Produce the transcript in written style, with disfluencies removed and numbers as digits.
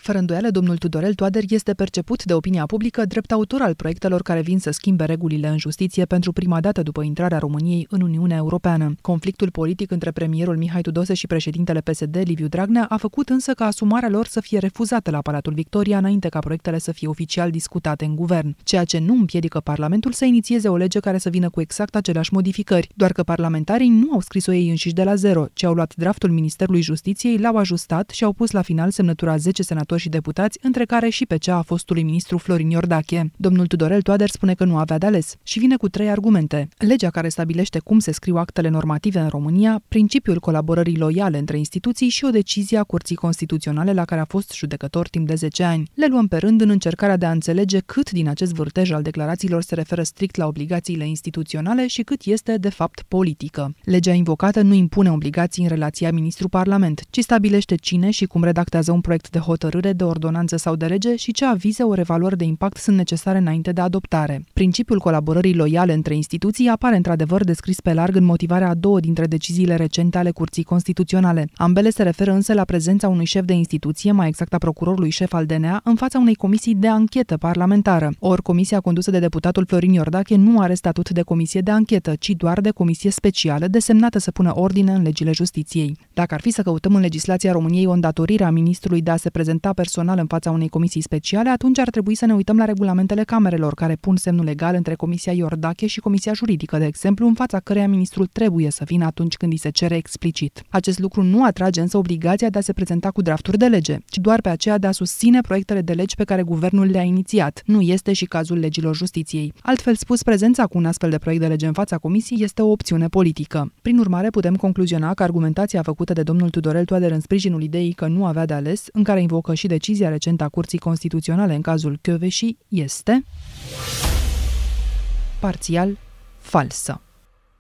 Fără îndoială, domnul Tudorel Toader este perceput de opinia publică drept autor al proiectelor care vin să schimbe regulile în justiție pentru prima dată după intrarea României în Uniunea Europeană. Conflictul politic între premierul Mihai Tudose și președintele PSD, Liviu Dragnea, a făcut însă ca asumarea lor să fie refuzată la Palatul Victoria înainte ca proiectele să fie oficial discutate în guvern, ceea ce nu împiedică Parlamentul să inițieze o lege care să vină cu exact aceleași modificări, doar că parlamentarii nu au scris-o ei înșiși de la zero, ci au luat draftul Ministerului Justiției, l-au ajustat și au pus la final semnătura 10 senatori și deputați, între care și pe cea a fostului ministru Florin Iordache. Domnul Tudorel Toader spune că nu avea de ales și vine cu 3 argumente: legea care stabilește cum se scriu actele normative în România, principiul colaborării loiale între instituții și o decizie a Curții Constituționale la care a fost judecător timp de 10 ani. Le luăm pe rând în încercarea de a înțelege cât din acest vârtej al declarațiilor se referă strict la obligațiile instituționale și cât este, de fapt, politică. Legea invocată nu impune obligații în relația ministru-parlament, ci stabilește cine și cum redactează un proiect de hotărâre, de ordonanță sau de lege și ce avize ori evaluări de impact sunt necesare înainte de adoptare. Principiul colaborării loiale între instituții apare într-adevăr descris pe larg în motivarea a 2 dintre deciziile recente ale Curții Constituționale. Ambele se referă însă la prezența unui șef de instituție, mai exact a procurorului șef al DNA, în fața unei comisii de anchetă parlamentară. Ori comisia condusă de deputatul Florin Iordache nu are statut de comisie de anchetă, ci doar de comisie specială desemnată să pună ordine în legile justiției. Dacă ar fi să căutăm în legislația României o îndatorire a ministrului de a se prezenta personal în fața unei comisii speciale, atunci ar trebui să ne uităm la regulamentele camerelor, care pun semnul legal între Comisia Iordache și Comisia Juridică, de exemplu, în fața căreia ministrul trebuie să vină atunci când îi se cere explicit. Acest lucru nu atrage însă obligația de a se prezenta cu drafturi de lege, ci doar pe aceea de a susține proiectele de legi pe care guvernul le-a inițiat. Nu este și cazul legilor justiției. Altfel spus, prezența cu un astfel de proiect de lege în fața comisiei este o opțiune politică. Prin urmare, putem concluziona că argumentația făcută de domnul Tudorel Toader în sprijinul ideii că nu avea de ales, în care invocă și decizia recentă a Curții Constituționale în cazul Kövesi, este parțial falsă.